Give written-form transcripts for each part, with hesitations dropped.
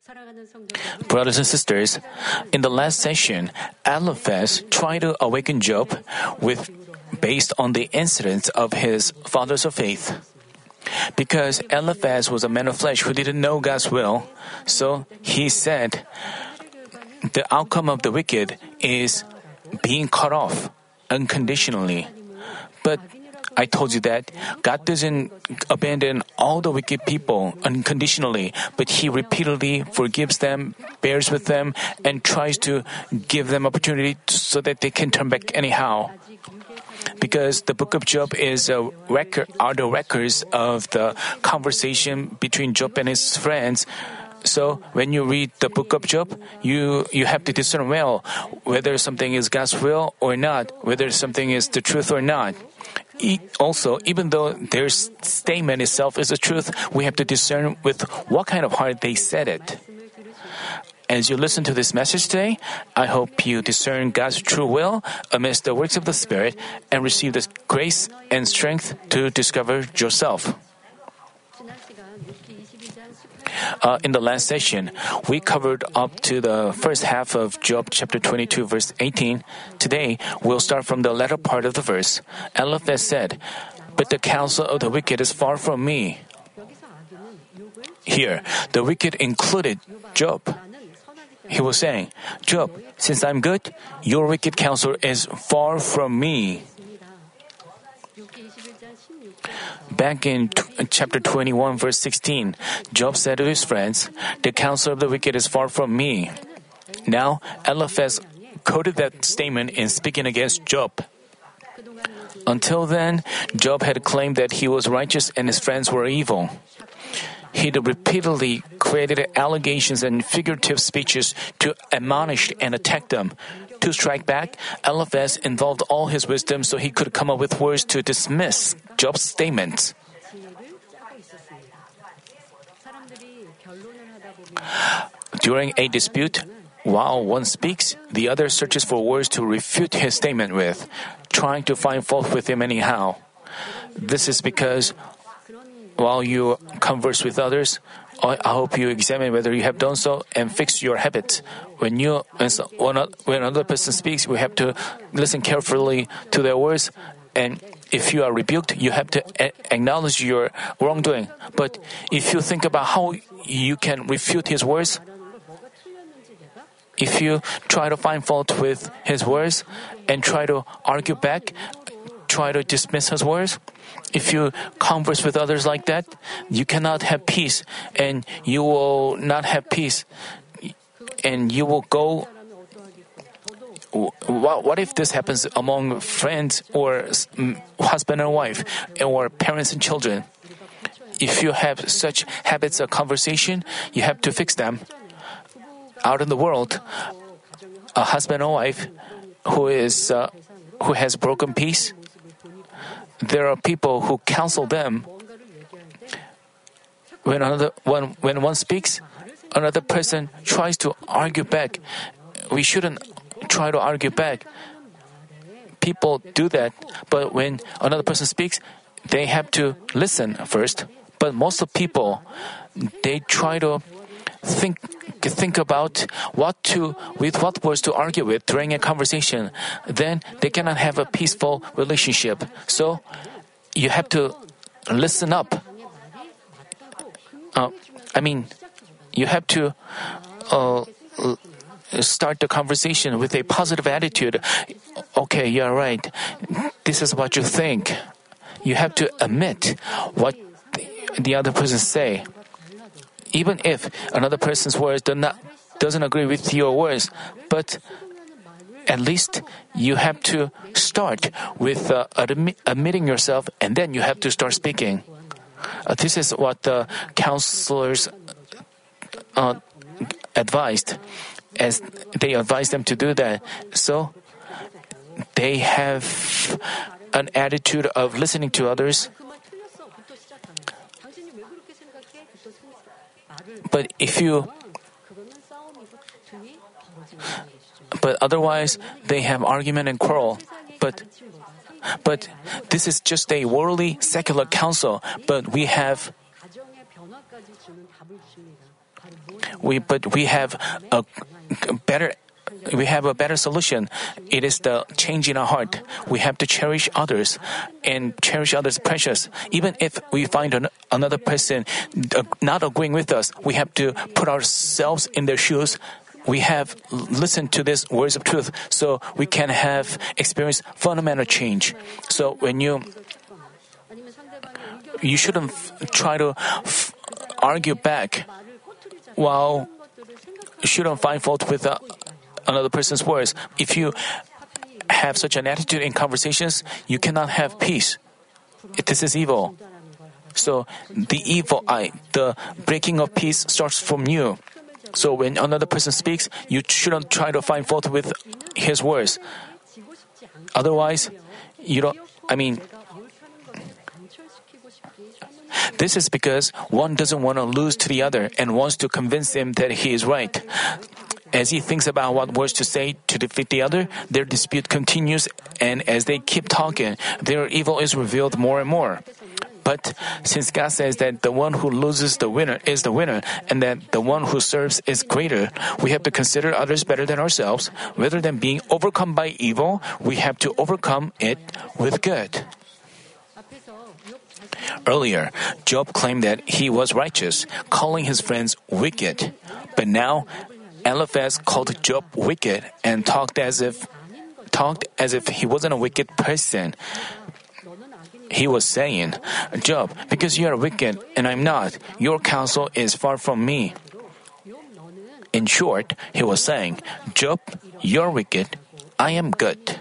Brothers and sisters, in the last session, Eliphaz tried to awaken Job based on the incidents of his fathers of faith. Because Eliphaz was a man of flesh who didn't know God's will, so he said, the outcome of the wicked is being cut off unconditionally. But I told you that God doesn't abandon all the wicked people unconditionally, but He repeatedly forgives them, bears with them, and tries to give them opportunity so that they can turn back anyhow. Because the book of Job are the records of the conversation between Job and his friends. So when you read the book of Job, you have to discern well whether something is God's will or not, whether something is the truth or not. Also, even though their statement itself is the truth, we have to discern with what kind of heart they said it. As you listen to this message today, I hope you discern God's true will amidst the works of the Spirit and receive the grace and strength to discover yourself. In the last session, we covered up to the first half of Job chapter 22, verse 18. Today, we'll start from the latter part of the verse. Eliphaz said, "But the counsel of the wicked is far from me." Here, the wicked included Job. He was saying, "Job, since I'm good, your wicked counsel is far from me." Back in chapter 21, verse 16, Job said to his friends, "The counsel of the wicked is far from me." Now, Eliphaz quoted that statement in speaking against Job. Until then, Job had claimed that he was righteous and his friends were evil. He repeatedly created allegations and figurative speeches to admonish and attack them. To strike back, Eliphaz involved all his wisdom so he could come up with words to dismiss Job's statements. During a dispute, while one speaks, the other searches for words to refute his statement with, trying to find fault with him anyhow. This is because while you converse with others, I hope you examine whether you have done so and fix your habits. When another person speaks, we have to listen carefully to their words, and if you are rebuked, you have to acknowledge your wrongdoing. But if you think about how you can refute his words, if you try to find fault with his words and try to argue back, try to dismiss his words, if you converse with others like that, you cannot have peace, and you will not have peace, and you will go. What if this happens among friends or husband and wife or parents and children? If you have such habits of conversation, you have to fix them. Out in the world, a husband and wife who has broken peace, there are people who counsel them. When one speaks, another person tries to argue back. We shouldn't try to argue back. People do that, but when another person speaks, they have to listen first. But most of people, they try to think about with what words to argue with during a conversation. Then they cannot have a peaceful relationship. So you have to listen up. You have to start the conversation with a positive attitude. Okay, you're right. This is what you think. You have to admit what the other person say. Even if another person's words doesn't agree with your words, but at least you have to start with admitting yourself, and then you have to start speaking. This is what the counselors advised, as they advised them to do that. So they have an attitude of listening to others. But otherwise, they have argument and quarrel. But this is just a worldly, secular counsel. But we have But we have a better solution. It is the change in our heart. We have to cherish others and cherish others precious. Even if we find another person not agreeing with us, we have to put ourselves in their shoes. We have listened to these words of truth so we can have experienced fundamental change. So when you shouldn't try to argue back while you shouldn't find fault with another person's words. If you have such an attitude in conversations, you cannot have peace. This is evil. So the breaking of peace starts from you. So when another person speaks, you shouldn't try to find fault with his words. Otherwise, this is because one doesn't want to lose to the other and wants to convince him that he is right. As he thinks about what words to say to defeat the other, their dispute continues, and as they keep talking, their evil is revealed more and more. But since God says that the one who loses the winner is the winner, and that the one who serves is greater, we have to consider others better than ourselves. Rather than being overcome by evil, we have to overcome it with good. Earlier, Job claimed that he was righteous, calling his friends wicked. But now, Eliphaz called Job wicked and talked as if he wasn't a wicked person. He was saying, "Job, because you are wicked and I'm not, your counsel is far from me." In short, he was saying, "Job, you're wicked, I am good."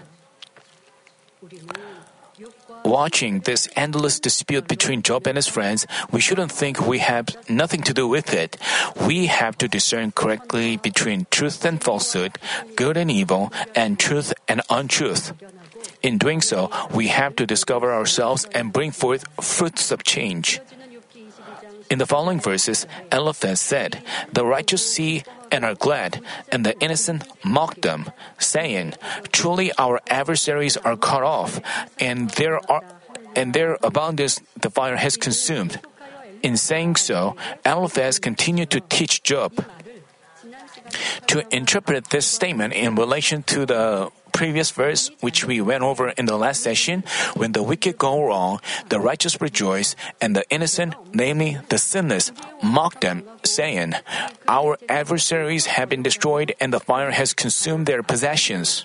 Watching this endless dispute between Job and his friends, we shouldn't think we have nothing to do with it. We have to discern correctly between truth and falsehood, good and evil, and truth and untruth. In doing so, we have to discover ourselves and bring forth fruits of change. In the following verses, Eliphaz said, "The righteous see and are glad, and the innocent mock them, saying, 'Truly our adversaries are cut off, and their abundance the fire has consumed.'" In saying so, Eliphaz continued to teach Job. To interpret this statement in relation to the previous verse, which we went over in the last session, when the wicked go wrong, the righteous rejoice, and the innocent, namely the sinless, mock them, saying, "Our adversaries have been destroyed, and the fire has consumed their possessions."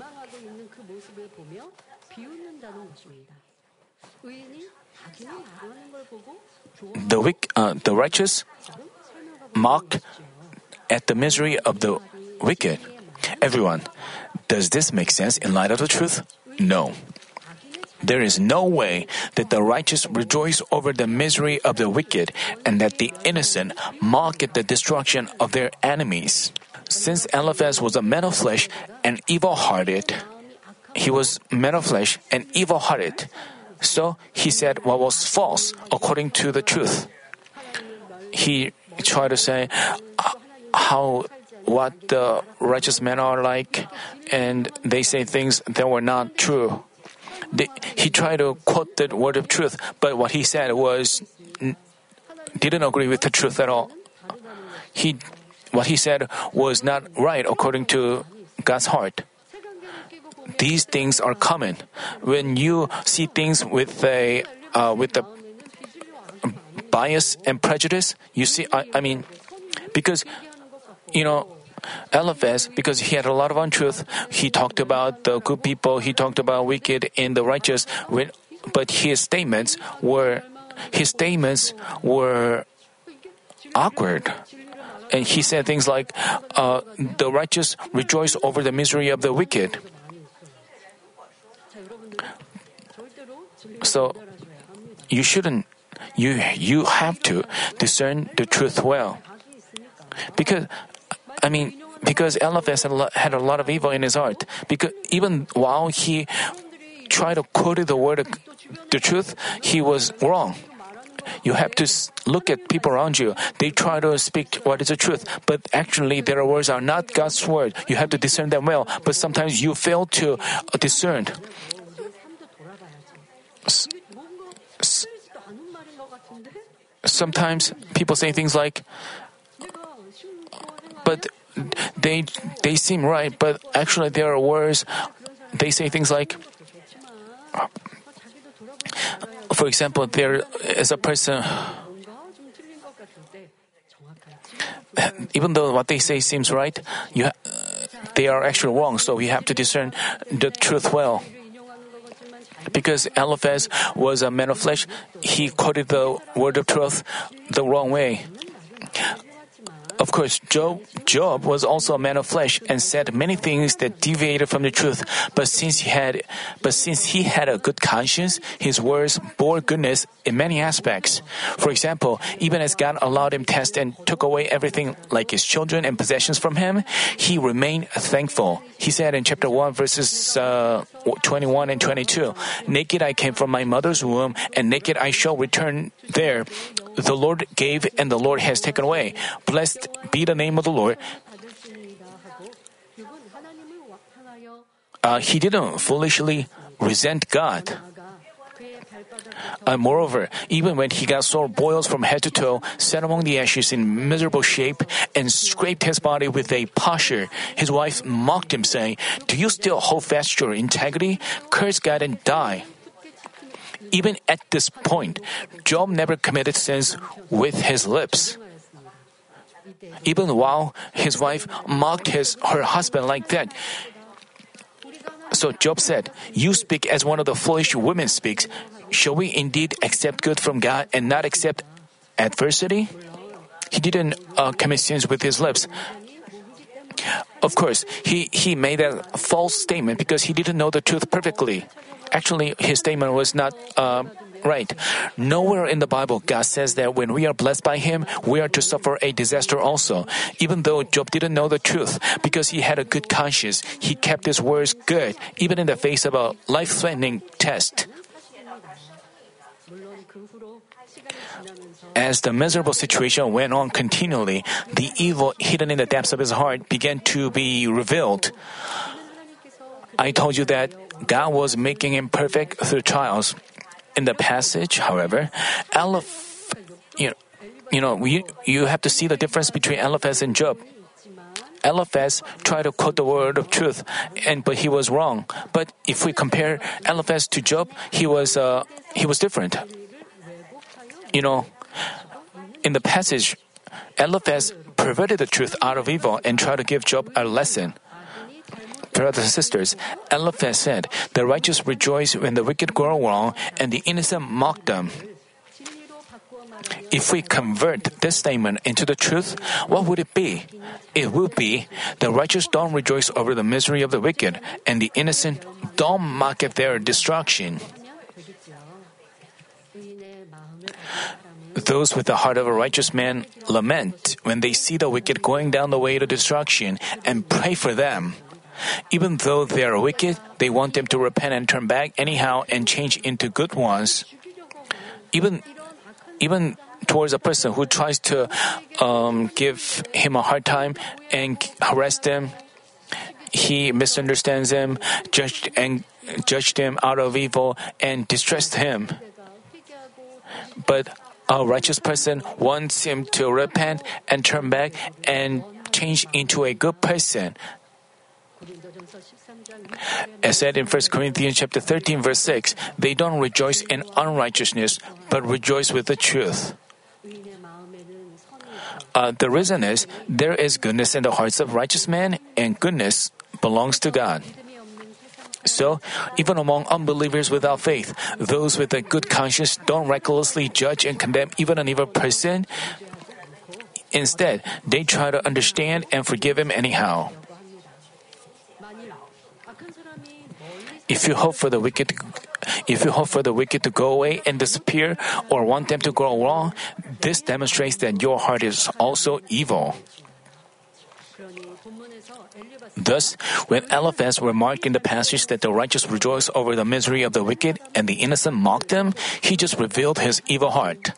The righteous mocked at the misery of the wicked. Everyone, does this make sense in light of the truth? No. There is no way that the righteous rejoice over the misery of the wicked and that the innocent mock at the destruction of their enemies. Since Eliphaz was a man of flesh and evil-hearted, so he said what was false according to the truth. He tried to say what the righteous men are like, and they say things that were not true. He tried to quote the word of truth, but what he said didn't agree with the truth at all. What he said was not right according to God's heart. These things are common. When you see things with the bias and prejudice, you see, because, Eliphaz, because he had a lot of untruth, he talked about the good people, he talked about wicked and the righteous, but his statements were awkward. And he said things like, the righteous rejoice over the misery of the wicked. So, you have to discern the truth well. Because Eliphaz had a lot of evil in his heart. Because even while he tried to quote the word of the truth, he was wrong. You have to look at people around you. They try to speak what is the truth, but actually their words are not God's word. You have to discern them well, but sometimes you fail to discern. Sometimes people say things like, but they seem right, but actually their words, they say things like, for example, there is a person, even though what they say seems right, they are actually wrong, so we have to discern the truth well. Because Eliphaz was a man of flesh, he quoted the word of truth the wrong way. Of course, Job was also a man of flesh and said many things that deviated from the truth. But since he had a good conscience, his words bore goodness in many aspects. For example, even as God allowed him test and took away everything like his children and possessions from him, he remained thankful. He said in chapter 1, verses 21 and 22, "Naked I came from my mother's womb, and naked I shall return there. The Lord gave, and the Lord has taken away. Blessed be the name of the Lord." He didn't foolishly resent God. Moreover, even when he got sore boils from head to toe, sat among the ashes in miserable shape, and scraped his body with a potsherd, his wife mocked him, saying, "Do you still hold fast your integrity? Curse God and die." Even at this point, Job never committed sins with his lips. Even while his wife mocked her husband like that. So Job said, "You speak as one of the foolish women speaks. Shall we indeed accept good from God and not accept adversity?" He didn't commit sins with his lips. Of course, he made a false statement because he didn't know the truth perfectly. Actually, his statement was not right. Nowhere in the Bible God says that when we are blessed by Him, we are to suffer a disaster also. Even though Job didn't know the truth, because he had a good conscience, he kept his words good, even in the face of a life-threatening test. As the miserable situation went on continually, the evil hidden in the depths of his heart began to be revealed. I told you that God was making him perfect through trials. In the passage, however, you have to see the difference between Eliphaz and Job. Eliphaz tried to quote the word of truth, but he was wrong. But if we compare Eliphaz to Job, he was different. In the passage, Eliphaz perverted the truth out of evil and tried to give Job a lesson. Brothers and sisters, Eliphaz said, "The righteous rejoice when the wicked go wrong, and the innocent mock them." If we convert this statement into the truth, what would it be? It would be, the righteous don't rejoice over the misery of the wicked, and the innocent don't mock at their destruction. Those with the heart of a righteous man lament when they see the wicked going down the way to destruction and pray for them. Even though they are wicked, they want them to repent and turn back anyhow and change into good ones. Even towards a person who tries to give him a hard time and harass them, he misunderstands him, judged him out of evil, and distressed him. But a righteous person wants him to repent and turn back and change into a good person. As said in 1 Corinthians chapter 13, verse 6, they don't rejoice in unrighteousness, but rejoice with the truth. The reason is, there is goodness in the hearts of righteous men, and goodness belongs to God. So, even among unbelievers without faith, those with a good conscience don't recklessly judge and condemn even an evil person. Instead, they try to understand and forgive him anyhow. If you hope for the wicked to go away and disappear, or want them to go wrong, this demonstrates that your heart is also evil. Thus, when Eliphaz remarked in the passage that the righteous rejoice over the misery of the wicked and the innocent mock them, he just revealed his evil heart.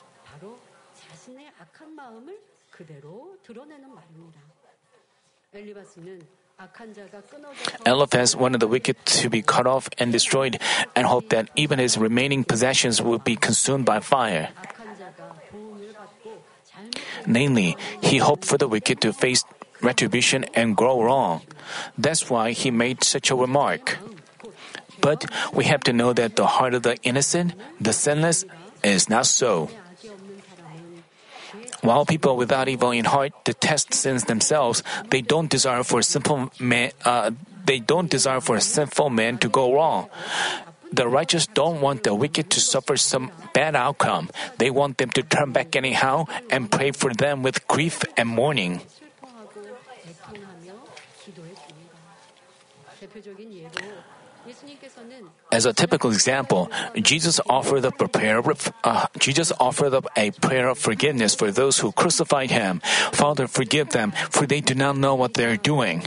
Eliphaz wanted the wicked to be cut off and destroyed, and hoped that even his remaining possessions would be consumed by fire. Namely, he hoped for the wicked to face retribution and grow wrong. That's why he made such a remark. But we have to know that the heart of the innocent, the sinless, is not so. While people without evil in heart detest sins themselves, they don't desire for sinful men to go wrong. The righteous don't want the wicked to suffer some bad outcome. They want them to turn back anyhow and pray for them with grief and mourning. As a typical example, Jesus offered up a prayer of forgiveness for those who crucified him. Father, forgive them, for they do not know what they are doing.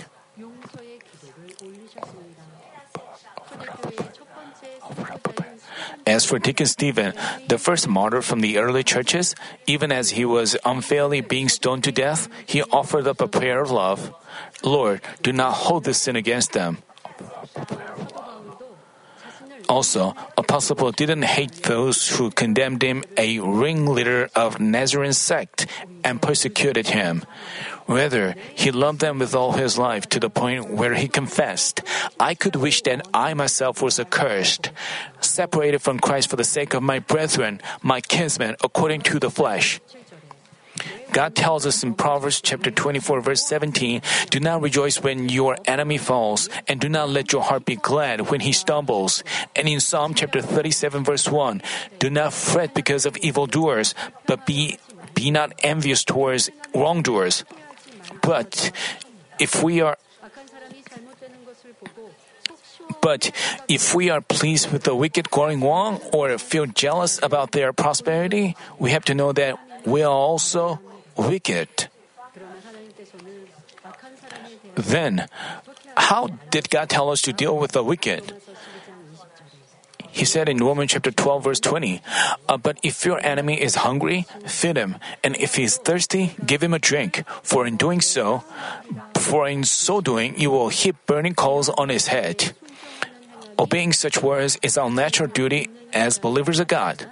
As for Deacon Stephen, the first martyr from the early churches, even as he was unfairly being stoned to death, he offered up a prayer of love. Lord, do not hold this sin against them. Also, Apostle Paul didn't hate those who condemned him a ringleader of Nazarene sect and persecuted him. Rather, he loved them with all his life to the point where he confessed, I could wish that I myself was accursed, separated from Christ for the sake of my brethren, my kinsmen, according to the flesh. God tells us in Proverbs chapter 24 verse 17, do not rejoice when your enemy falls, and do not let your heart be glad when he stumbles. And in Psalm chapter 37 verse 1, do not fret because of evildoers, but be not envious towards wrongdoers. But if we are pleased with the wicked going wrong or feel jealous about their prosperity, we have to know that we are also wicked. Then, how did God tell us to deal with the wicked? He said in Romans chapter 12 verse 20, but if your enemy is hungry, feed him, and if he is thirsty, give him a drink. For in so doing, you will heap burning coals on his head. Obeying such words is our natural duty as believers of God.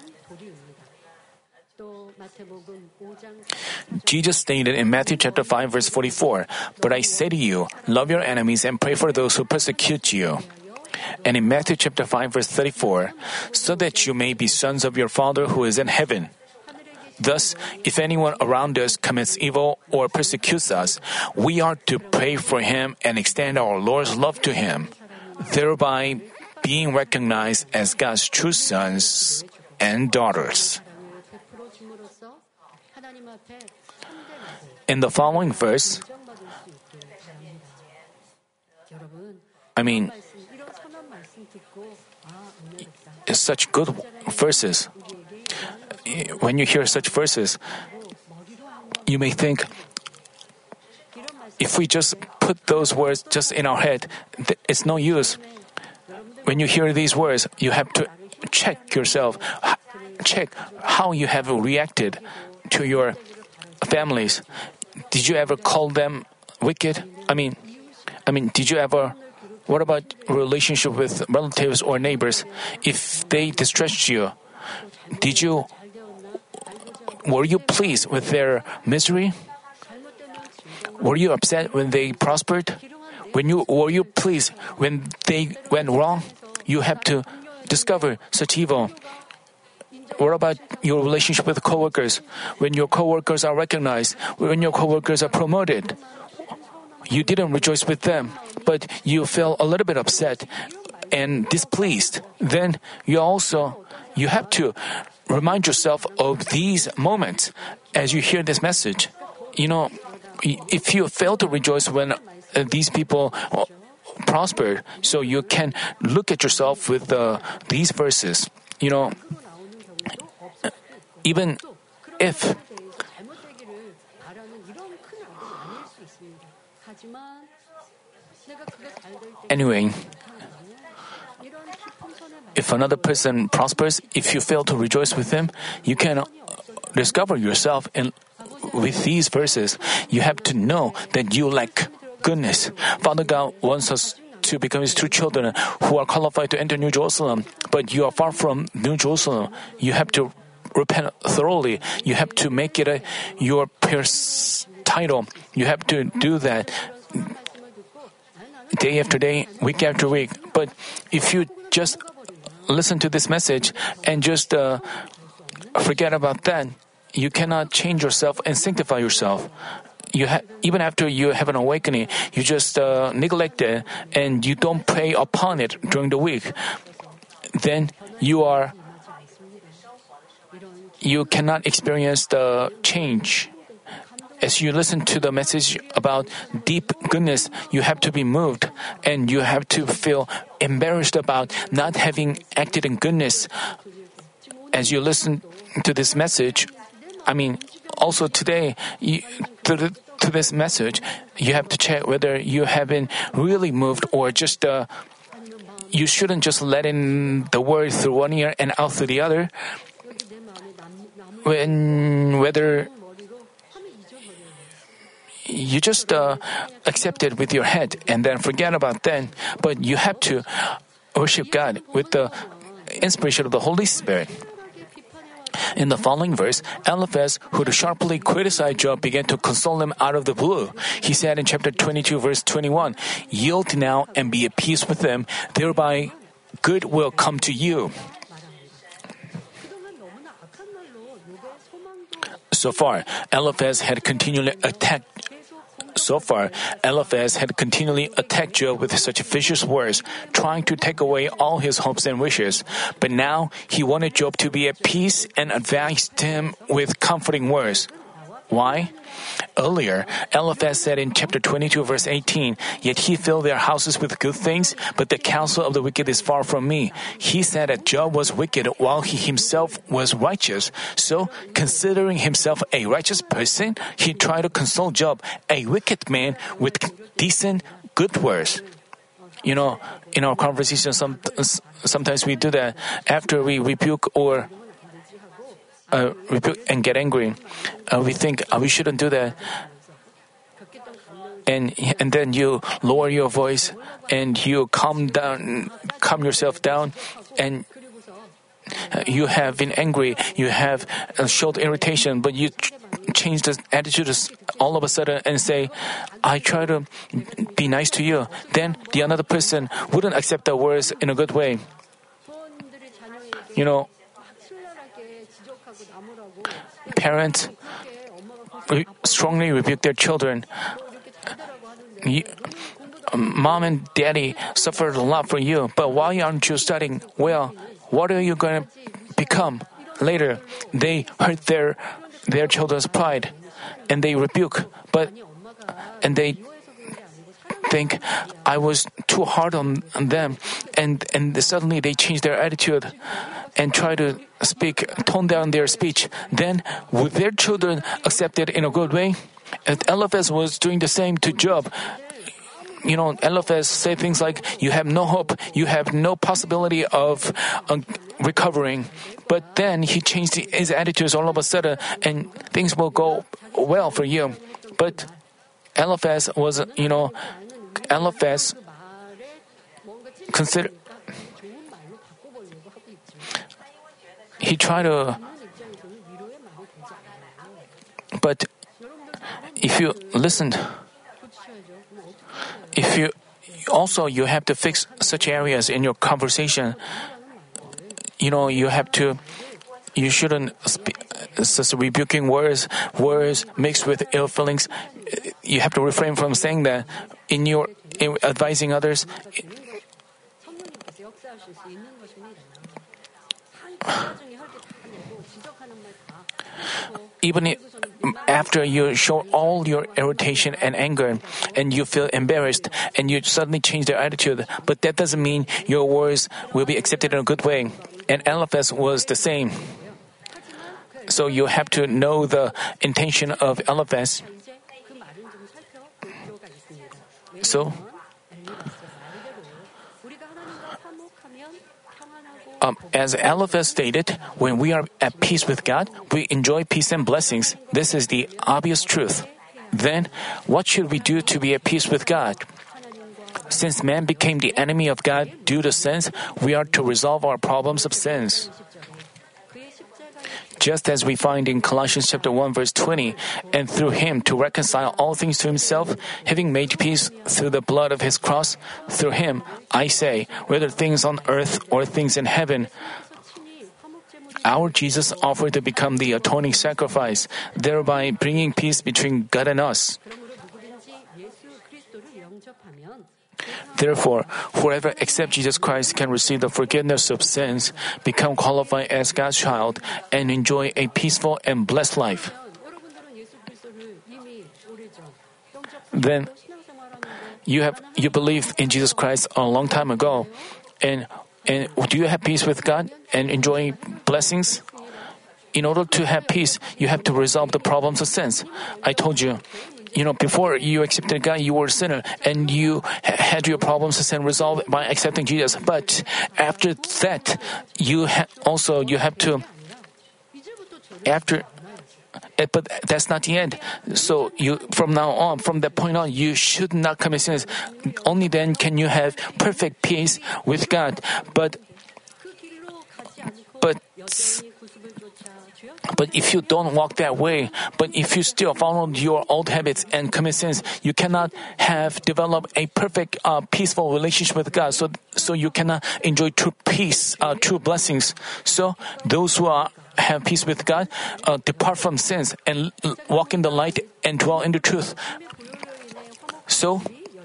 Jesus stated in Matthew chapter 5 verse 44, but I say to you, love your enemies and pray for those who persecute you. And in Matthew chapter 5 verse 34, so that you may be sons of your Father who is in heaven. Thus, if anyone around us commits evil or persecutes us, we are to pray for him and extend our Lord's love to him, thereby being recognized as God's true sons and daughters. In the following verse, such good verses. When you hear such verses, you may think, if we just put those words just in our head, it's no use. When you hear these words, you have to check yourself, check how you have reacted to your families. Did you ever call them wicked? What about relationship with relatives or neighbors? If they distressed you, were you pleased with their misery? Were you upset when they prospered? Were you pleased when they went wrong? You have to discover such evil. What about your relationship with coworkers? When your coworkers are recognized, when your coworkers are promoted, you didn't rejoice with them, but you felt a little bit upset and displeased. Then you have to remind yourself of these moments as you hear this message. If you fail to rejoice when these people prospered, so you can look at yourself with these verses. Even if if another person prospers, if you fail to rejoice with him, you can discover yourself with these verses. You have to know that you lack goodness. Father God wants us to become His true children who are qualified to enter New Jerusalem, but you are far from New Jerusalem. You have to repent thoroughly. You have to make it your title. You have to do that day after day, week after week. But if you just listen to this message and just forget about that, you cannot change yourself and sanctify yourself. Even after you have an awakening, you just neglect it and you don't pray upon it during the week. Then you cannot experience the change. As you listen to the message about deep goodness, you have to be moved and you have to feel embarrassed about not having acted in goodness. As you listen to this message, also today, to this message, you have to check whether you have been really moved or just you shouldn't just let in the word through one ear and out through the other. Whether you just accept it with your head and then forget about that, but you have to worship God with the inspiration of the Holy Spirit. In the following verse, Eliphaz, who sharply criticized Job, began to console him out of the blue. He said in chapter 22, verse 21, "Yield now and be at peace with them, thereby good will come to you." So far, Eliphaz had continually attacked Job with such vicious words, trying to take away all his hopes and wishes. But now he wanted Job to be at peace and advised him with comforting words. Why? Earlier, Eliphaz said in chapter 22, verse 18, "Yet he filled their houses with good things, but the counsel of the wicked is far from me." He said that Job was wicked while he himself was righteous. So, considering himself a righteous person, he tried to console Job, a wicked man, with decent, good words. In our conversation, sometimes we do that after we rebuke and get angry. We think we shouldn't do that. And then you lower your voice and you calm yourself down, and you have been angry, you have showed irritation, but you change the attitude all of a sudden and say, "I try to be nice to you." Then the another person wouldn't accept the words in a good way. Parents strongly rebuke their children. Mom and daddy suffered a lot for you, but why aren't you studying well? What are you going to become later? They hurt their children's pride, and they rebuke, and they think I was too hard on them, and suddenly they change their attitude and try to tone down their speech. Then, would their children accept it in a good way? And Eliphaz was doing the same to Job. Eliphaz said things like, "You have no hope, you have no possibility of recovering." But then he changed his attitudes all of a sudden, and things will go well for you. But Eliphaz he tried to, but if you listened, you have to fix such areas in your conversation. You shouldn't speak such rebuking words mixed with ill feelings. You have to refrain from saying that in advising others. Even after you show all your irritation and anger, and you feel embarrassed, and you suddenly change their attitude, but that doesn't mean your words will be accepted in a good way. And Eliphaz was the same. So you have to know the intention of Eliphaz. So, as Eliphaz stated, when we are at peace with God, we enjoy peace and blessings. This is the obvious truth. Then, what should we do to be at peace with God? Since man became the enemy of God due to sins, we are to resolve our problems of sins. Just as we find in Colossians chapter 1 verse 20, and through him to reconcile all things to himself, having made peace through the blood of his cross, through him, I say, whether things on earth or things in heaven, our Jesus offered to become the atoning sacrifice, thereby bringing peace between God and us. Therefore, whoever accepts Jesus Christ can receive the forgiveness of sins, become qualified as God's child, and enjoy a peaceful and blessed life. Then, you believed in Jesus Christ a long time ago, and do you have peace with God and enjoy blessings? In order to have peace, you have to resolve the problems of sins. I told you, before you accepted God, you were a sinner, and you had your problems of sin resolved by accepting Jesus. But after that, but that's not the end. So from that point on, you should not commit sins. Only then can you have perfect peace with God. But if you don't walk that way, but if you still follow your old habits and commit sins, you cannot have developed a perfect, peaceful relationship with God. So you cannot enjoy true peace, true blessings. So those who have peace with God, depart from sins and walk in the light and dwell in the truth. So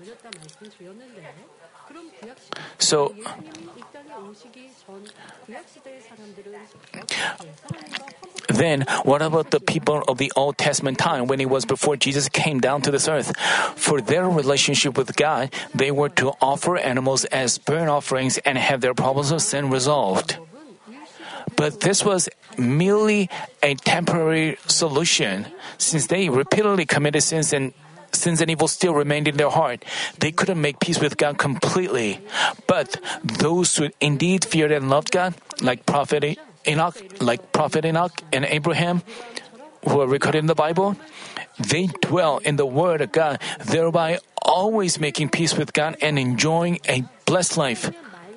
then, what about the people of the Old Testament time when it was before Jesus came down to this earth? For their relationship with God, they were to offer animals as burnt offerings and have their problems of sin resolved. But this was merely a temporary solution. Since they repeatedly committed sins and evil still remained in their heart, they couldn't make peace with God completely. But those who indeed feared and loved God, like Prophet Enoch and Abraham, who are recorded in the Bible, they dwell in the Word of God, thereby always making peace with God and enjoying a blessed life.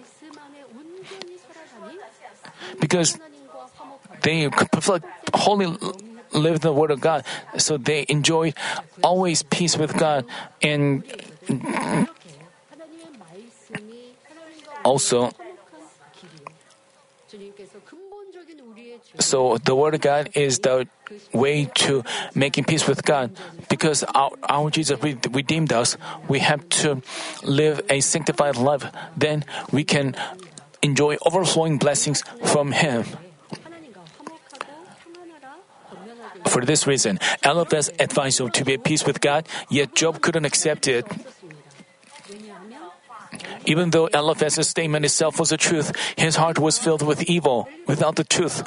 Because they wholly live the Word of God, so they enjoy always peace with God. And also, so the Word of God is the way to making peace with God. Because our Jesus redeemed us, we have to live a sanctified life. Then we can enjoy overflowing blessings from Him. For this reason, Eliphaz advised Job to be at peace with God, yet Job couldn't accept it. Even though Eliphaz's statement itself was the truth, his heart was filled with evil, without the truth.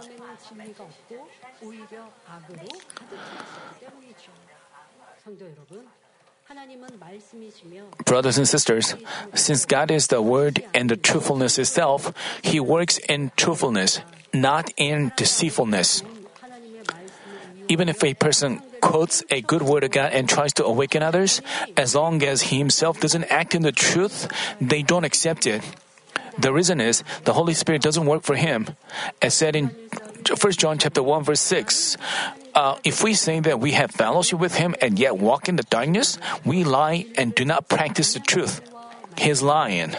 Brothers and sisters, since God is the Word and the truthfulness itself, He works in truthfulness, not in deceitfulness. Even if a person quotes a good word of God and tries to awaken others, as long as he himself doesn't act in the truth, they don't accept it. The reason is the Holy Spirit doesn't work for him. As said in 1 John chapter 1 verse 6, if we say that we have fellowship with Him and yet walk in the darkness, we lie and do not practice the truth. He is lying.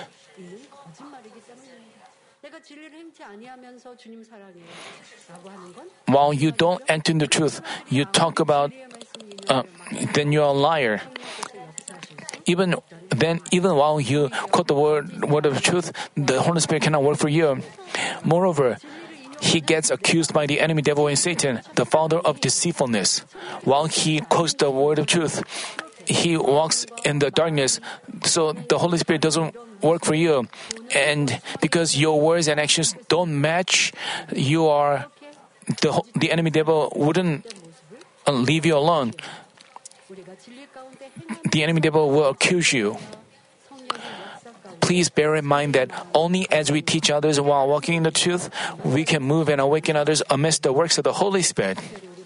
While you don't act in the truth, you talk about, then you're a liar. Even while you quote the word of truth, the Holy Spirit cannot work for you. Moreover, he gets accused by the enemy devil and Satan, the father of deceitfulness. While he quotes the word of truth, he walks in the darkness, so the Holy Spirit doesn't work for you. And because your words and actions don't match, the enemy devil wouldn't leave you alone. The enemy devil will accuse you. Please bear in mind that only as we teach others while walking in the truth, we can move and awaken others amidst the works of the Holy Spirit.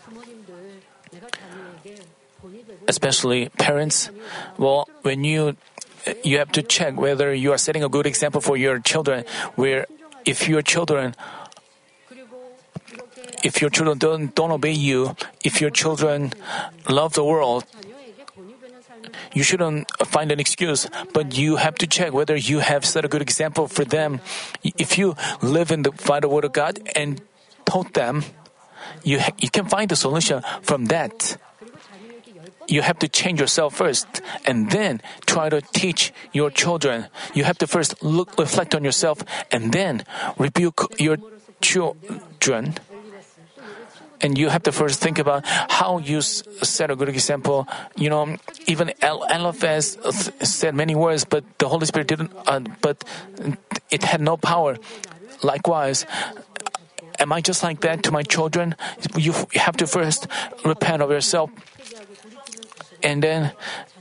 Especially parents, when you have to check whether you are setting a good example for your children, where if your children if your children don't obey you, if your children love the world, you shouldn't find an excuse, but you have to check whether you have set a good example for them. If you live in the vital word of God and taught them, you can find the solution from that. You have to change yourself first and then try to teach your children. You have to first reflect on yourself and then rebuke your children. And you have to first think about how you set a good example. Even Eliphaz said many words, but the Holy Spirit didn't, but it had no power. Likewise, am I just like that to my children? You have to first repent of yourself. And then,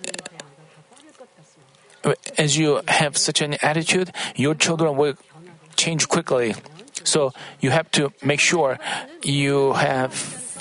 as you have such an attitude, your children will change quickly. So you have to make sure you have.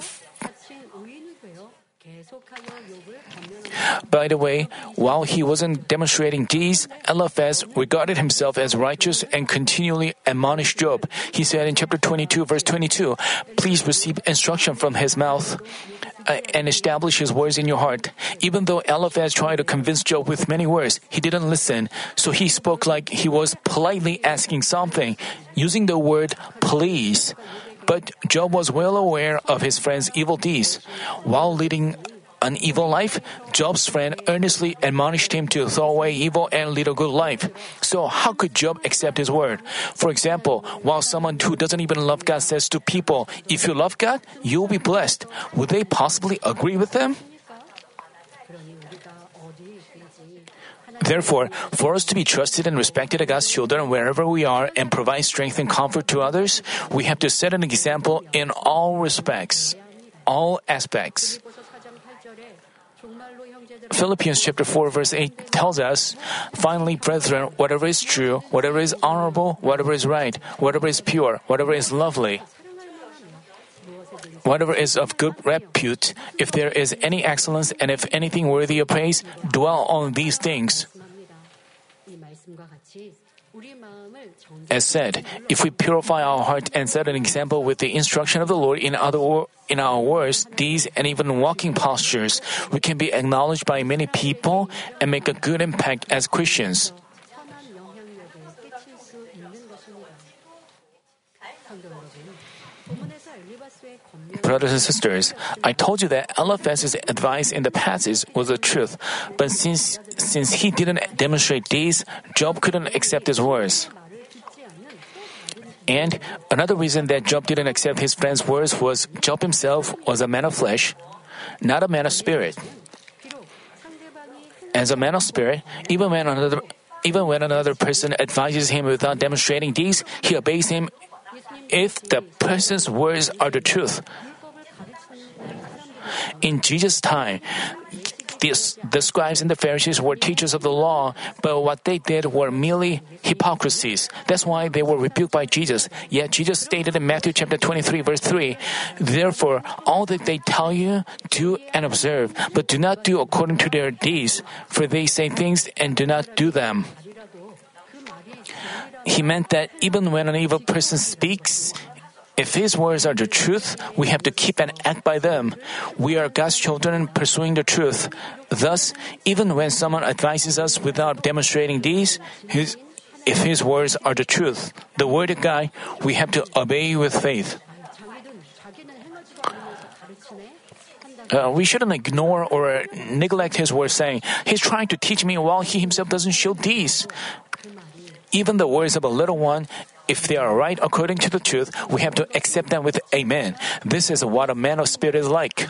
By the way, while he wasn't demonstrating these, Eliphaz regarded himself as righteous and continually admonished Job. He said in chapter 22, verse 22, "Please receive instruction from his mouth and establish his words in your heart." Even though Eliphaz tried to convince Job with many words, he didn't listen. So he spoke like he was politely asking something, using the word please. But Job was well aware of his friend's evil deeds. While leading an evil life, Job's friend earnestly admonished him to throw away evil and lead a good life. So how could Job accept his word? For example, while someone who doesn't even love God says to people, "If you love God, you'll be blessed," would they possibly agree with them? Therefore, for us to be trusted and respected as God's children wherever we are and provide strength and comfort to others, we have to set an example in all respects, all aspects. Philippians chapter 4 verse 8 tells us, "Finally, brethren, whatever is true, whatever is honorable, whatever is right, whatever is pure, whatever is lovely, whatever is of good repute, if there is any excellence and if anything worthy of praise, dwell on these things." As said, if we purify our heart and set an example with the instruction of the Lord in our words, deeds, and even walking postures, we can be acknowledged by many people and make a good impact as Christians. Brothers and sisters, I told you that Eliphaz's advice in the passage was the truth, but since he didn't demonstrate these, Job couldn't accept his words. And another reason that Job didn't accept his friend's words was Job himself was a man of flesh, not a man of spirit. As a man of spirit, even when another person advises him without demonstrating these, he obeys him if the person's words are the truth. In Jesus' time, the scribes and the Pharisees were teachers of the law, but what they did were merely hypocrisies. That's why they were rebuked by Jesus. Yet Jesus stated in Matthew chapter 23 verse 3, "Therefore, all that they tell you, do and observe, but do not do according to their deeds, for they say things and do not do them." He meant that even when an evil person speaks, if his words are the truth, we have to keep and act by them. We are God's children pursuing the truth. Thus, even when someone advises us without demonstrating these, if his words are the truth, the word of God, we have to obey with faith. We shouldn't ignore or neglect his words saying, "He's trying to teach me while he himself doesn't show these." Even the words of a little one, if they are right according to the truth, we have to accept them with amen. This is what a man of spirit is like.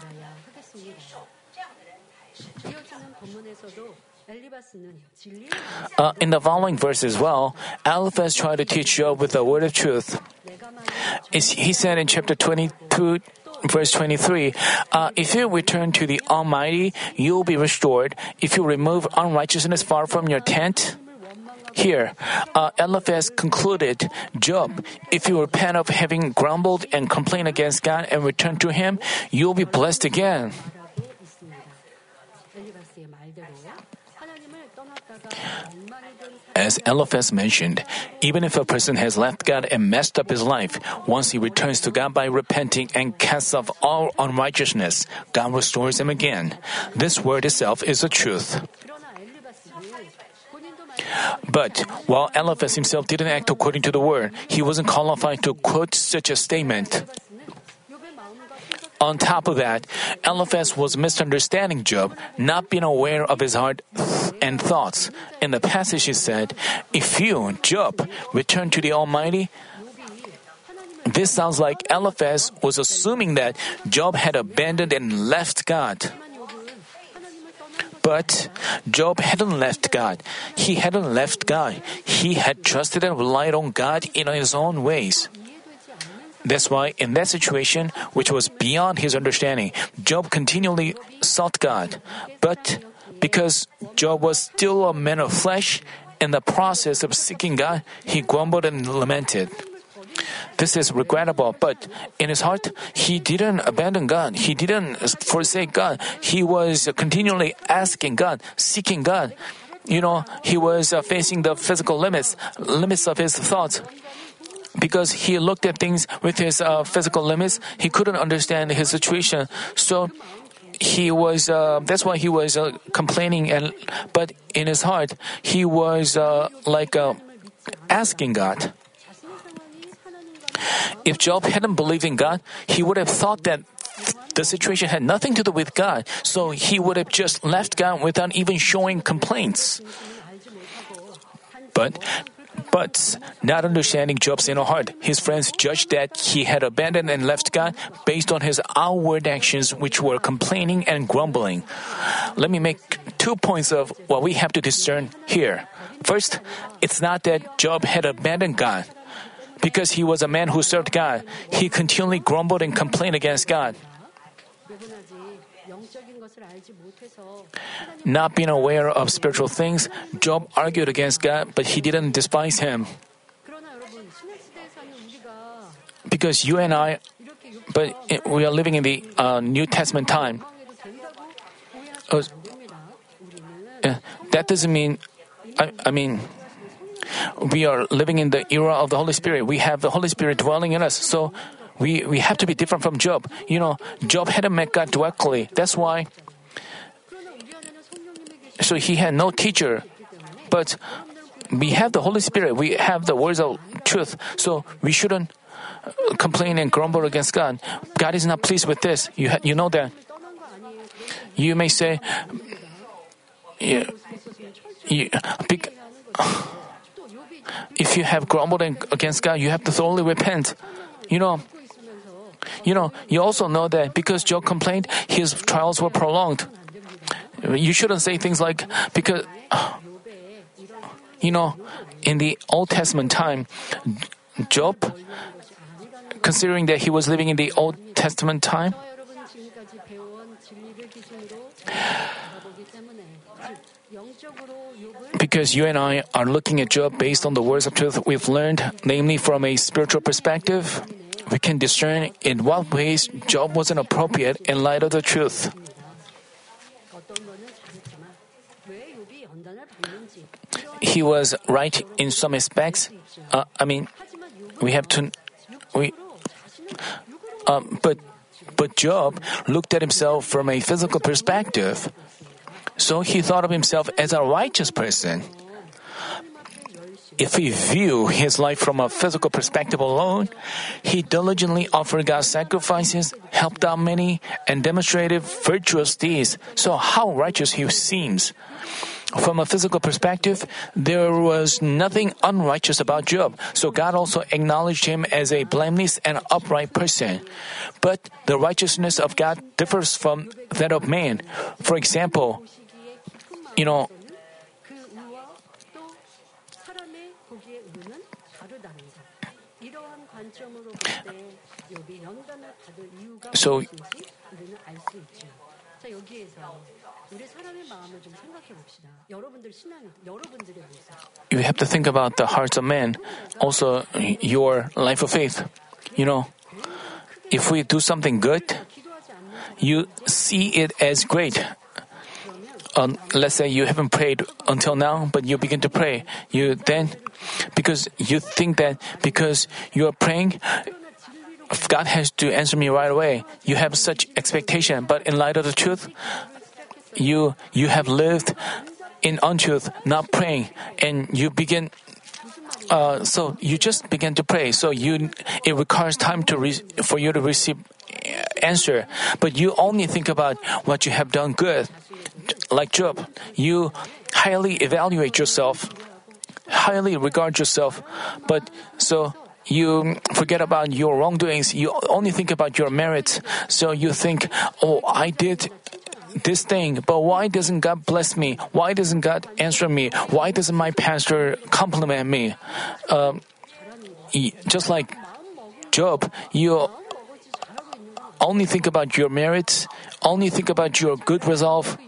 In the following verse as well, Eliphaz tried to teach Job with the word of truth. He said in chapter 22, verse 23, "If you return to the Almighty, you will be restored. If you remove unrighteousness far from your tent." Here, Eliphaz concluded, "Job, if you repent of having grumbled and complained against God and return to Him, you will be blessed again." As Eliphaz mentioned, even if a person has left God and messed up his life, once he returns to God by repenting and casts off all unrighteousness, God restores him again. This word itself is the truth. But while Eliphaz himself didn't act according to the word, he wasn't qualified to quote such a statement. On top of that, Eliphaz was misunderstanding Job, not being aware of his heart and thoughts. In the passage he said, "If you, Job, return to the Almighty," this sounds like Eliphaz was assuming that Job had abandoned and left God. But Job hadn't left God. He hadn't left God. He had trusted and relied on God in his own ways. That's why in that situation, which was beyond his understanding, Job continually sought God. But because Job was still a man of flesh, in the process of seeking God, he grumbled and lamented. This is regrettable, but in his heart, he didn't abandon God. He didn't forsake God. He was continually asking God, seeking God. He was facing the physical limits of his thoughts. Because he looked at things with his physical limits, he couldn't understand his situation. So he was. That's why he was complaining. But in his heart, he was asking God. If Job hadn't believed in God, he would have thought that the situation had nothing to do with God. So he would have just left God without even showing complaints. But not understanding Job's inner heart, his friends judged that he had abandoned and left God based on his outward actions, which were complaining and grumbling. Let me make 2 points of what we have to discern here. First, it's not that Job had abandoned God. Because he was a man who served God, he continually grumbled and complained against God. Not being aware of spiritual things, Job argued against God, but he didn't despise him. Because you and I, we are living in the New Testament time. That doesn't mean, we are living in the era of the Holy Spirit. We have the Holy Spirit dwelling in us. So we have to be different from Job. Job hadn't met God directly. That's why. So he had no teacher. But we have the Holy Spirit. We have the words of truth. So we shouldn't complain and grumble against God. God is not pleased with this. You know that. You may say, if you have grumbled against God, you have to thoroughly repent. You also know that because Job complained, his trials were prolonged. You shouldn't say things like, because, in the Old Testament time, Job, considering that he was living in the Old Testament time, because you and I are looking at Job based on the words of truth we've learned, namely from a spiritual perspective, we can discern in what ways Job wasn't appropriate in light of the truth. He was right in some aspects. But Job looked at himself from a physical perspective. So he thought of himself as a righteous person. If we view his life from a physical perspective alone, he diligently offered God sacrifices, helped out many, and demonstrated virtuous deeds. So how righteous he seems. From a physical perspective, there was nothing unrighteous about Job, so God also acknowledged him as a blameless and upright person. But the righteousness of God differs from that of man. For example, so you have to think about the hearts of men, also your life of faith. If we do something good, you see it as great. let's say you haven't prayed until now, but you begin to pray. You then, because you think that because you are praying, God has to answer me right away. You have such expectation, but in light of the truth, you have lived in untruth, not praying, and you begin. So you just begin to pray. So it requires time for you to receive answer. But you only think about what you have done good. Like Job, you highly evaluate yourself, highly regard yourself, but so you forget about your wrongdoings. You only think about your merits. So you think, oh, I did this thing, but why doesn't God bless me? Why doesn't God answer me? Why doesn't my pastor compliment me? Just like Job, you only think about your merits, only think about your good resolve.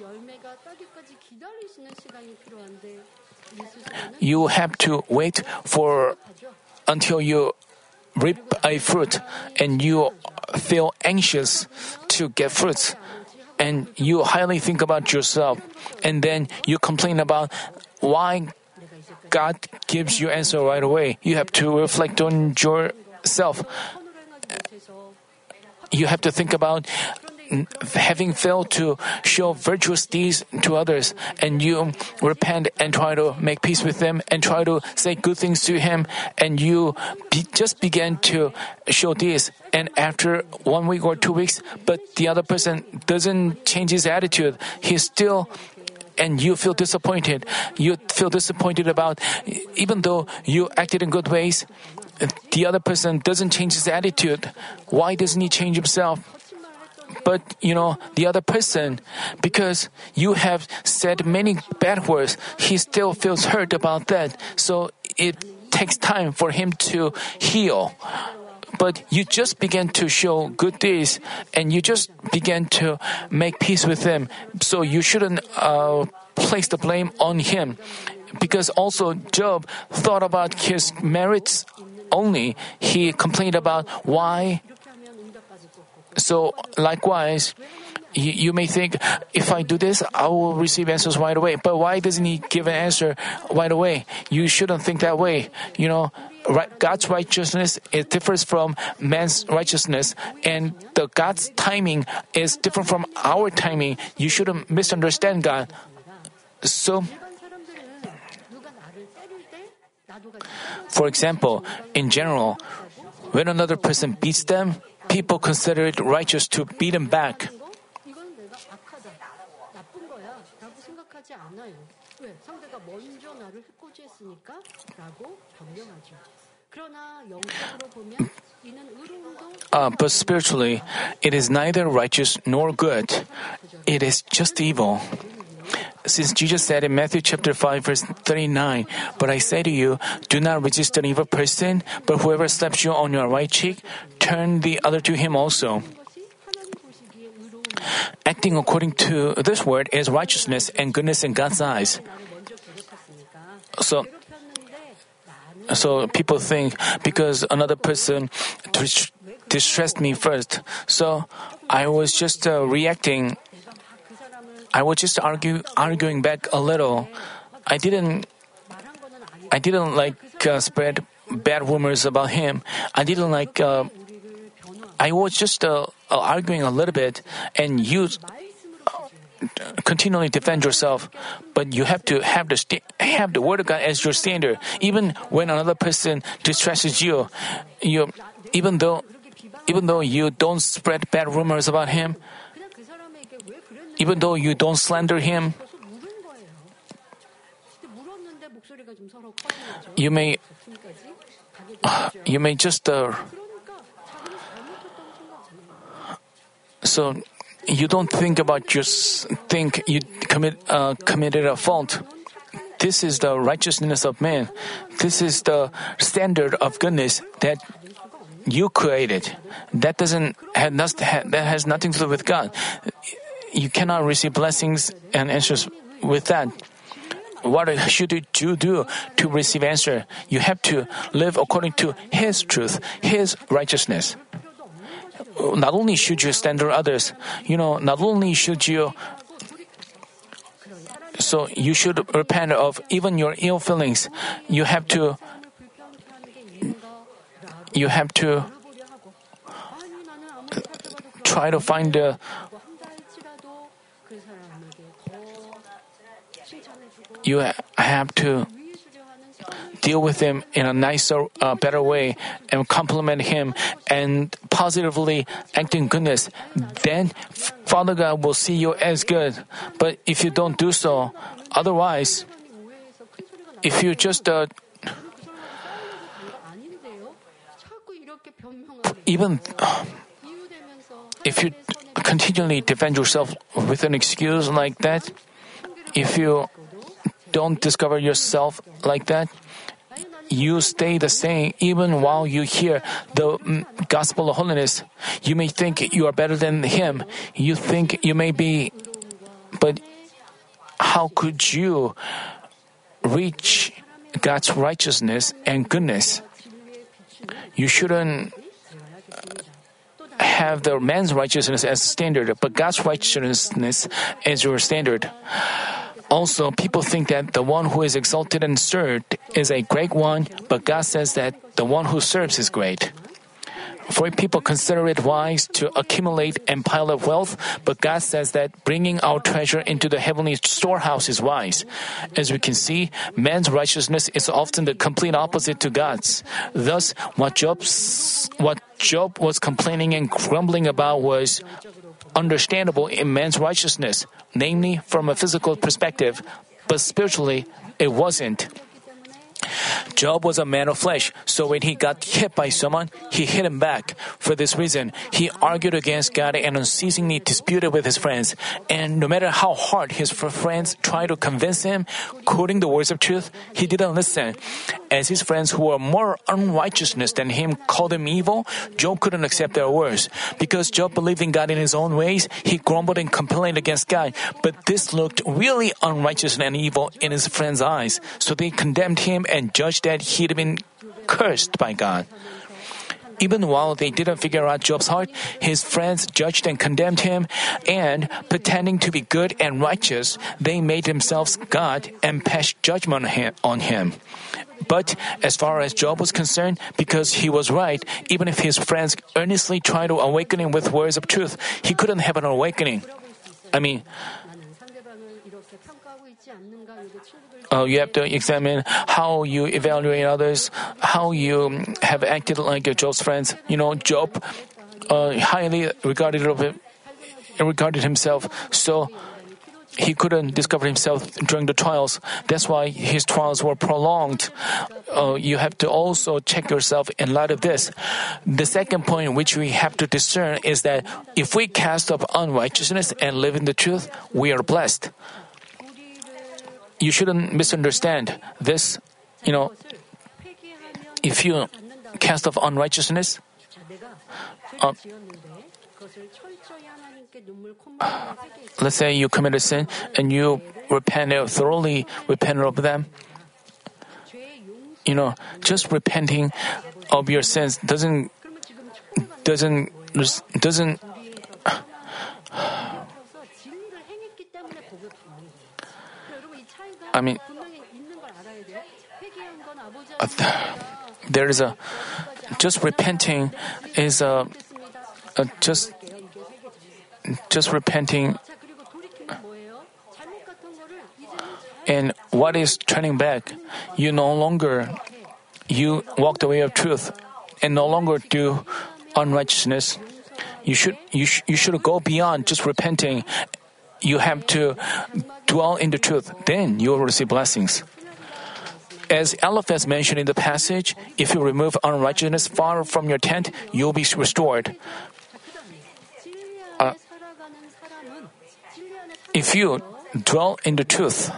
You have to wait until you reap a fruit, and you feel anxious to get fruits, and you highly think about yourself, and then you complain about why God gives you answer right away. You have to reflect on yourself. You have to think about having failed to show virtuous deeds to others, and you repent and try to make peace with them and try to say good things to him, and you just began to show this, and after 1 week or 2 weeks, but the other person doesn't change his attitude, he's still, and you feel disappointed. You feel disappointed about, even though you acted in good ways, the other person doesn't change his attitude. Why doesn't he change himself? But the other person, because you have said many bad words, he still feels hurt about that. So it takes time for him to heal. But you just began to show good deeds, and you just began to make peace with him. So you shouldn't place the blame on him. Because also Job thought about his merits only. He complained about why. So likewise, you may think, if I do this, I will receive answers right away. But why doesn't he give an answer right away? You shouldn't think that way. God's righteousness, it differs from man's righteousness, and God's timing is different from our timing. You shouldn't misunderstand God. So, for example, in general, when another person beats them, people consider it righteous to beat him back. But spiritually, it is neither righteous nor good. It is just evil. Since Jesus said in Matthew chapter 5 verse 39, "But I say to you, do not resist an evil person, but whoever slaps you on your right cheek, turn the other to him also." Acting according to this word is righteousness and goodness in God's eyes. So people think because another person distressed me first, so I was just reacting. I was just arguing back a little. I didn't spread bad rumors about him. I didn't I was just arguing a little bit, and you continually defend yourself. But you have to have the word of God as your standard. Even when another person distresses you, even though you don't spread bad rumors about him, even though you don't slander him, you may just so you don't think about you committed a fault. This is the righteousness of man. This is the standard of goodness that you created. That has nothing to do with God. You cannot receive blessings and answers with that. What should you do to receive answer? You have to live according to His truth, His righteousness. Not only should you slander others, not only should you So you should repent of even your ill feelings. You have to try to find you have to deal with him in a nicer, better way and compliment him and positively act in goodness. Then Father God will see you as good. But if you don't do so, otherwise, if you just even if you continually defend yourself with an excuse like that, if you don't discover yourself like that, you stay the same even while you hear the gospel of holiness. You may think you are better than him. You think you may be, but how could you reach God's righteousness and goodness? You shouldn't have the man's righteousness as standard, but God's righteousness as your standard. Also, people think that the one who is exalted and served is a great one, but God says that the one who serves is great. For people consider it wise to accumulate and pile up wealth, but God says that bringing our treasure into the heavenly storehouse is wise. As we can see, man's righteousness is often the complete opposite to God's. Thus, what Job was complaining and grumbling about was understandable in man's righteousness, namely from a physical perspective, but spiritually, it wasn't. Job was a man of flesh, so when he got hit by someone, he hit him back. For this reason, he argued against God and unceasingly disputed with his friends. And no matter how hard his friends tried to convince him, quoting the words of truth, he didn't listen. As his friends who were more unrighteousness than him called him evil, Job couldn't accept their words. Because Job believed in God in his own ways, he grumbled and complained against God. But this looked really unrighteous and evil in his friends' eyes. So they condemned him and judged that he'd been cursed by God. Even while they didn't figure out Job's heart, his friends judged and condemned him, and pretending to be good and righteous, they made themselves God and passed judgment on him. But as far as Job was concerned, because he was right, even if his friends earnestly tried to awaken him with words of truth, he couldn't have an awakening. You have to examine how you evaluate others, how you have acted like Job's friends. Job highly regarded himself, so he couldn't discover himself during the trials. That's why his trials were prolonged. You have to also check yourself in light of this. The second point which we have to discern is that if we cast off unrighteousness and live in the truth, we are blessed. You shouldn't misunderstand this. If you cast off unrighteousness, let's say you commit a sin and you thoroughly repent of them. Just repenting of your sins doesn't. Just repenting is just repenting. And what is turning back? You walk the way of truth and no longer do unrighteousness. You should go beyond just repenting. You have to dwell in the truth. Then you will receive blessings. As Eliphaz mentioned in the passage, if you remove unrighteousness far from your tent, you will be restored. If you dwell in the truth,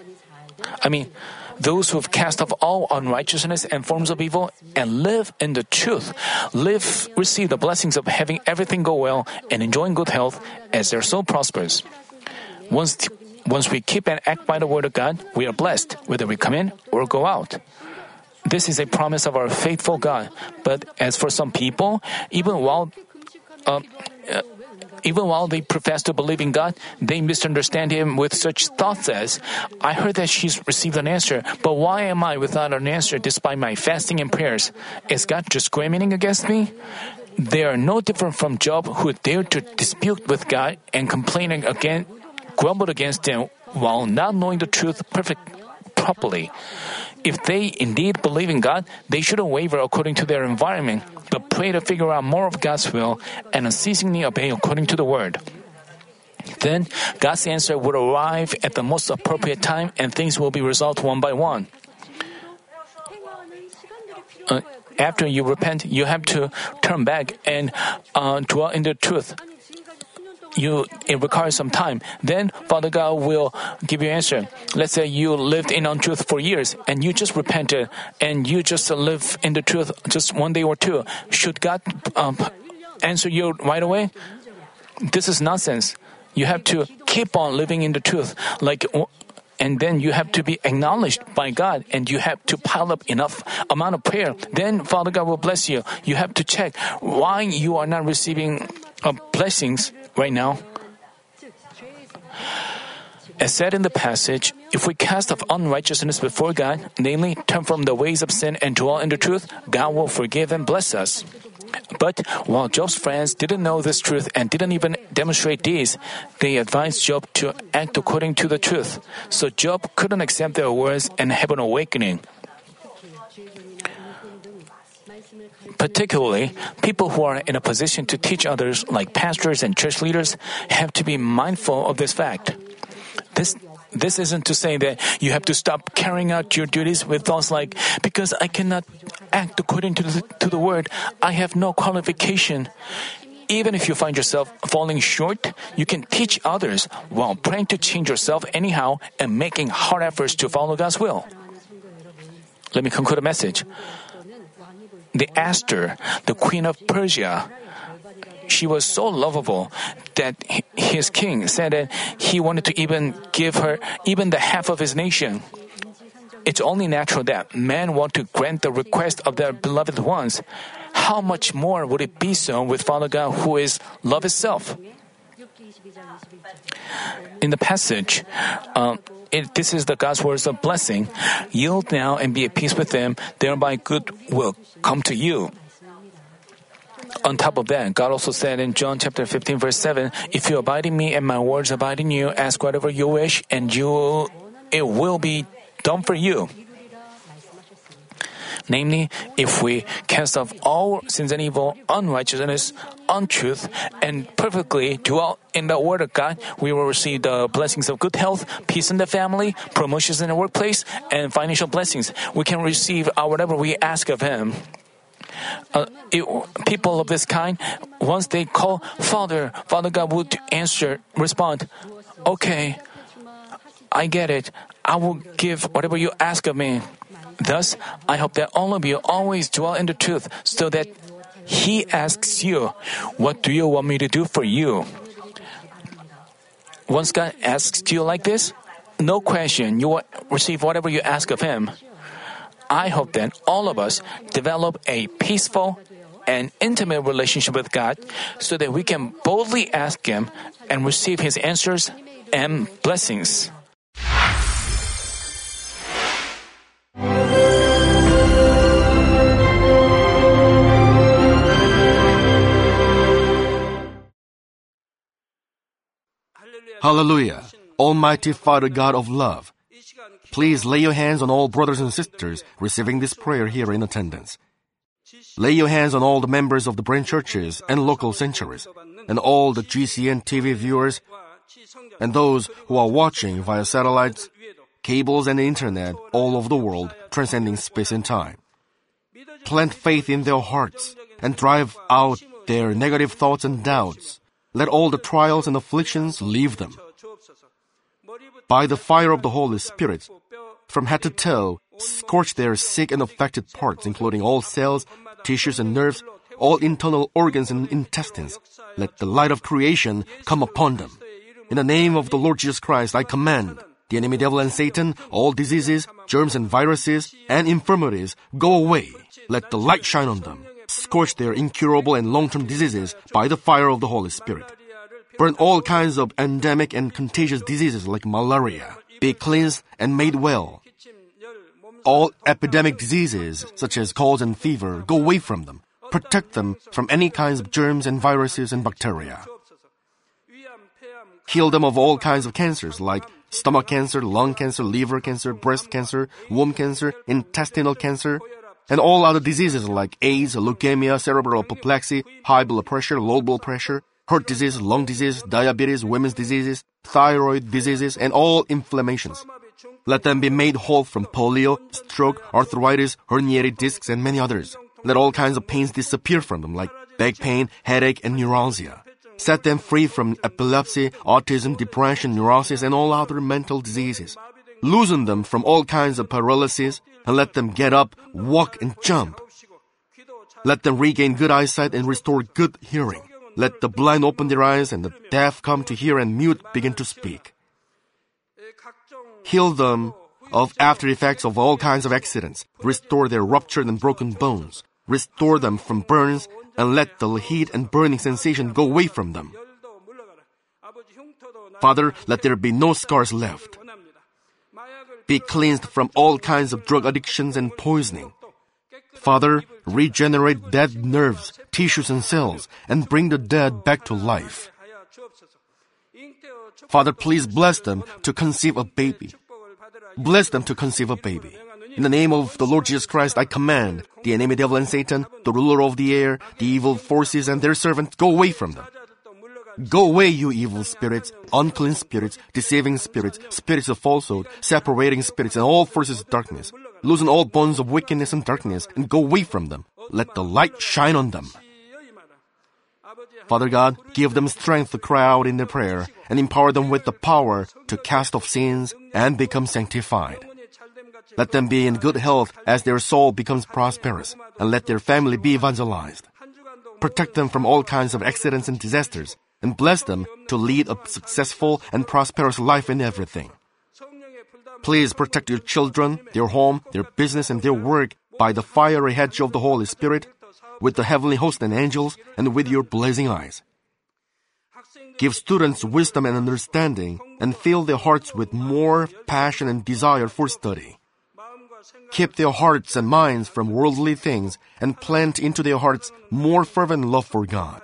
those who have cast off all unrighteousness and forms of evil and live in the truth, receive the blessings of having everything go well and enjoying good health as their soul prospers. Once we keep and act by the word of God, we are blessed, whether we come in or go out. This is a promise of our faithful God. But as for some people, even while even while they profess to believe in God, they misunderstand Him with such thoughts as, I heard that she's received an answer, but why am I without an answer despite my fasting and prayers? Is God discriminating against me? They are no different from Job, who dared to dispute with God and grumbled against Him while not knowing the truth properly. If they indeed believe in God, they shouldn't waver according to their environment, but pray to figure out more of God's will and unceasingly obey according to the Word. Then, God's answer would arrive at the most appropriate time and things will be resolved one by one. After you repent, you have to turn back and dwell in the truth. It requires some time. Then Father God will give you an answer. Let's say you lived in untruth for years and you just repented and you just live in the truth just one day or two. Should God answer you right away? This is nonsense. You have to keep on living in the truth, and then you have to be acknowledged by God and you have to pile up enough amount of prayer. Then Father God will bless you. You have to check why you are not receiving blessings right now. As said in the passage, if we cast off unrighteousness before God, namely turn from the ways of sin and dwell in the truth, God will forgive and bless us. But while Job's friends didn't know this truth and didn't even demonstrate these, they advised Job to act according to the truth. So Job couldn't accept their words and have an awakening. Particularly, people who are in a position to teach others, like pastors and church leaders, have to be mindful of this fact. This isn't to say that you have to stop carrying out your duties with thoughts like, because I cannot act according to the word, I have no qualification. Even if you find yourself falling short, you can teach others while praying to change yourself anyhow and making hard efforts to follow God's will. Let me conclude the message. The Esther, the queen of Persia, she was so lovable that his king said that he wanted to even give her even the half of his nation. It's only natural that men want to grant the request of their beloved ones. How much more would it be so with Father God, who is love itself? In the passage, this is the God's words of blessing. Yield now and be at peace with them, thereby good will come to you. On top of that, God also said in John chapter 15 verse 7, if you abide in me and my words abide in you, ask whatever you wish and it will be done for you. Namely, if we cast off all sins and evil, unrighteousness, untruth, and perfectly dwell in the Word of God, we will receive the blessings of good health, peace in the family, promotions in the workplace, and financial blessings. We can receive whatever we ask of Him. People of this kind, once they call Father God would respond, okay, I get it. I will give whatever you ask of me. Thus, I hope that all of you always dwell in the truth so that He asks you, what do you want me to do for you? Once God asks you like this, no question, you will receive whatever you ask of Him. I hope that all of us develop a peaceful and intimate relationship with God so that we can boldly ask Him and receive His answers and blessings. Hallelujah! Almighty Father God of love, please lay your hands on all brothers and sisters receiving this prayer here in attendance. Lay your hands on all the members of the branch churches and local sanctuaries, and all the GCN TV viewers, and those who are watching via satellites, cables, and the internet all over the world, transcending space and time. Plant faith in their hearts and drive out their negative thoughts and doubts. Let all the trials and afflictions leave them. By the fire of the Holy Spirit, from head to toe, scorch their sick and affected parts, including all cells, tissues, and nerves, all internal organs and intestines. Let the light of creation come upon them. In the name of the Lord Jesus Christ, I command the enemy devil and Satan, all diseases, germs and viruses, and infirmities, go away. Let the light shine on them. Scorch their incurable and long-term diseases by the fire of the Holy Spirit. Burn all kinds of endemic and contagious diseases like malaria. Be cleansed and made well. All epidemic diseases, such as colds and fever, go away from them. Protect them from any kinds of germs and viruses and bacteria. Heal them of all kinds of cancers like stomach cancer, lung cancer, liver cancer, breast cancer, womb cancer, intestinal cancer, and all other diseases like AIDS, leukemia, cerebral apoplexy, high blood pressure, low blood pressure, heart disease, lung disease, diabetes, women's diseases, thyroid diseases, and all inflammations. Let them be made whole from polio, stroke, arthritis, herniated discs, and many others. Let all kinds of pains disappear from them, like back pain, headache, and neuralgia. Set them free from epilepsy, autism, depression, neurosis, and all other mental diseases. Loosen them from all kinds of paralysis, and let them get up, walk, and jump. Let them regain good eyesight and restore good hearing. Let the blind open their eyes, and the deaf come to hear, and mute begin to speak. Heal them of after effects of all kinds of accidents. Restore their ruptured and broken bones. Restore them from burns, and let the heat and burning sensation go away from them. Father, let there be no scars left. Be cleansed from all kinds of drug addictions and poisoning. Father, regenerate dead nerves, tissues, and cells, and bring the dead back to life. Father, please bless them to conceive a baby. Bless them to conceive a baby. In the name of the Lord Jesus Christ, I command the enemy devil and Satan, the ruler of the air, the evil forces, and their servants, go away from them. Go away, you evil spirits, unclean spirits, deceiving spirits, spirits of falsehood, separating spirits, and all forces of darkness. Loosen all bonds of wickedness and darkness, and go away from them. Let the light shine on them. Father God, give them strength to cry out in their prayer, and empower them with the power to cast off sins and become sanctified. Let them be in good health as their soul becomes prosperous, and let their family be evangelized. Protect them from all kinds of accidents and disasters, and bless them to lead a successful and prosperous life in everything. Please protect your children, their home, their business, and their work by the fiery hedge of the Holy Spirit, with the heavenly host and angels, and with your blazing eyes. Give students wisdom and understanding, and fill their hearts with more passion and desire for study. Keep their hearts and minds from worldly things, and plant into their hearts more fervent love for God.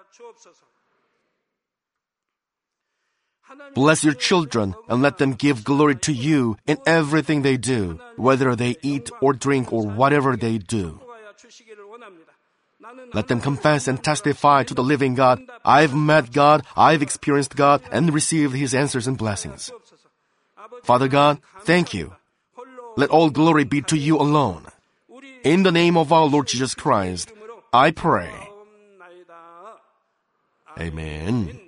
Bless your children and let them give glory to you in everything they do, whether they eat or drink or whatever they do. Let them confess and testify to the living God, I've met God, I've experienced God, and received His answers and blessings. Father God, thank you. Let all glory be to you alone. In the name of our Lord Jesus Christ, I pray. Amen.